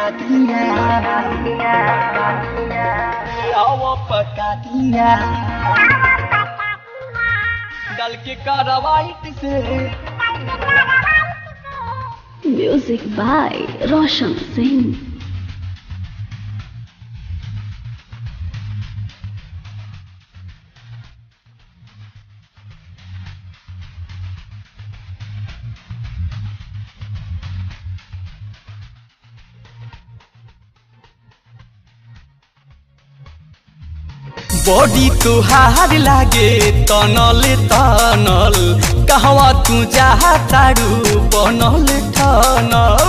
डल के कार्रवाई से music by Roshan Singh. Body तुहार लागे तनल तनल कहवा तू जहा तारू बनल ठनल।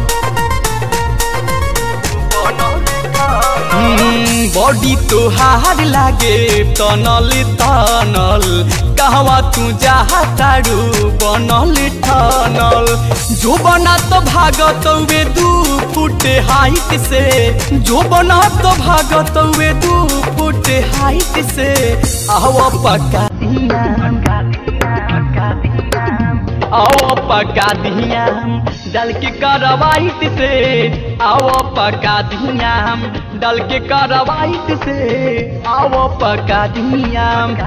बॉडी तुहार लागे तनल तनल कहवा तू जहा तारू बनल ठनल। जो बना तो भागत वे 2 फुट हाइट से, जो बना तो भागत वे 2 फुट हाइट से। आओ पका आओ पका दिया डल के कार्रवाई से, आओ पका दिया डल के कार्रवाई से, आओ पका दिया।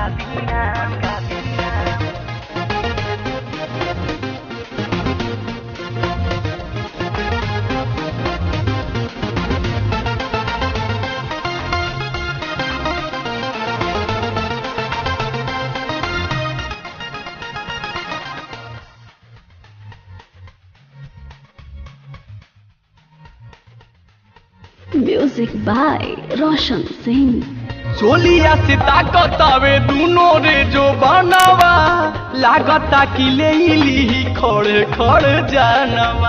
Music by Roshan Singh. चोलिया से ताकतावे दूनो रे जो बनावा लागता कि ले ली खड़े खड़े जानवा,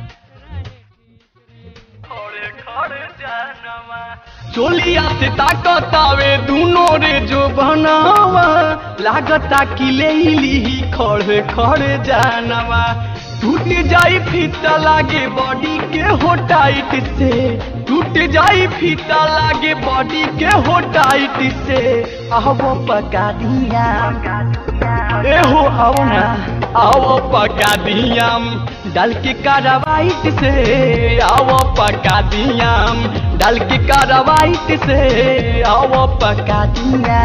खड़े खड़े जानवा। चोलिया से ताकतावे दूनो रे जो बनावा लागता कि ले ली खड़े खड़े जानवा। टूट जाई फीता लागे बॉडी के हो टाइट से, टूट जाई फीता लागे बॉडी के हो टाइट से। आओ पका दिया ए हो आओ ना, आओ पका दिया डल के कार्रवाई से, आओ पका दिया डल के कार्रवाई से, आओ पका दिया।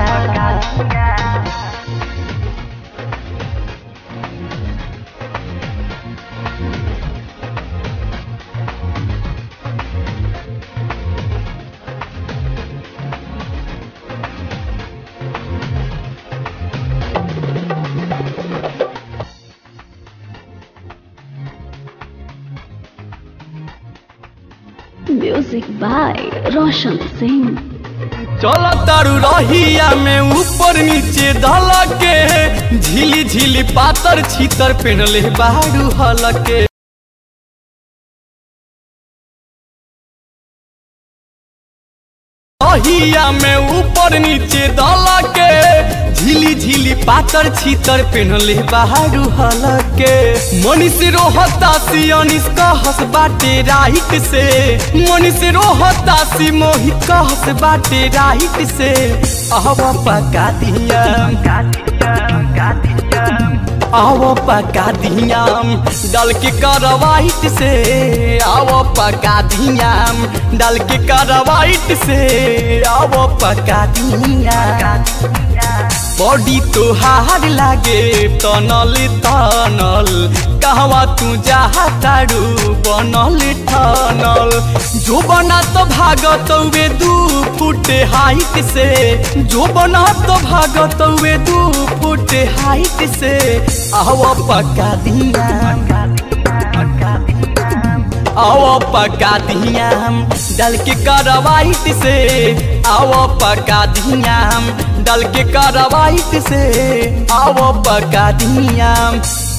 Music by Roshan Singh. चल तारू रहिया में ऊपर नीचे धल के, झिली झिली पातर छीतर पेनले बारू हलके। रहिया में ऊपर नीचे धल के, झिली झिली पातर छीतर पेनले बारू हलके। मनीष रोहतासी अनिस कहस बाटे राइट से, मनीष रोहतासी मोहित कहस बाटे राइट से। आओ पका दिया आओ पका दिया डल के कार्रवाई से, आओ पका दिया डल के कार्रवाई से, आओ पका दिया। बॉडी तुहार लागे तनल तनल कहवा तू जहा तारू बनल ठनल। जो बना तो भागत वे 2 फुट हाइट से, जो बना तो भागत वे 2 फुट हाइट से। आओ पका दिया आओ पका दिया डल के कार्रवाई से, आओ पका दिया डल के कार्रवाई से, आओ पका दिया।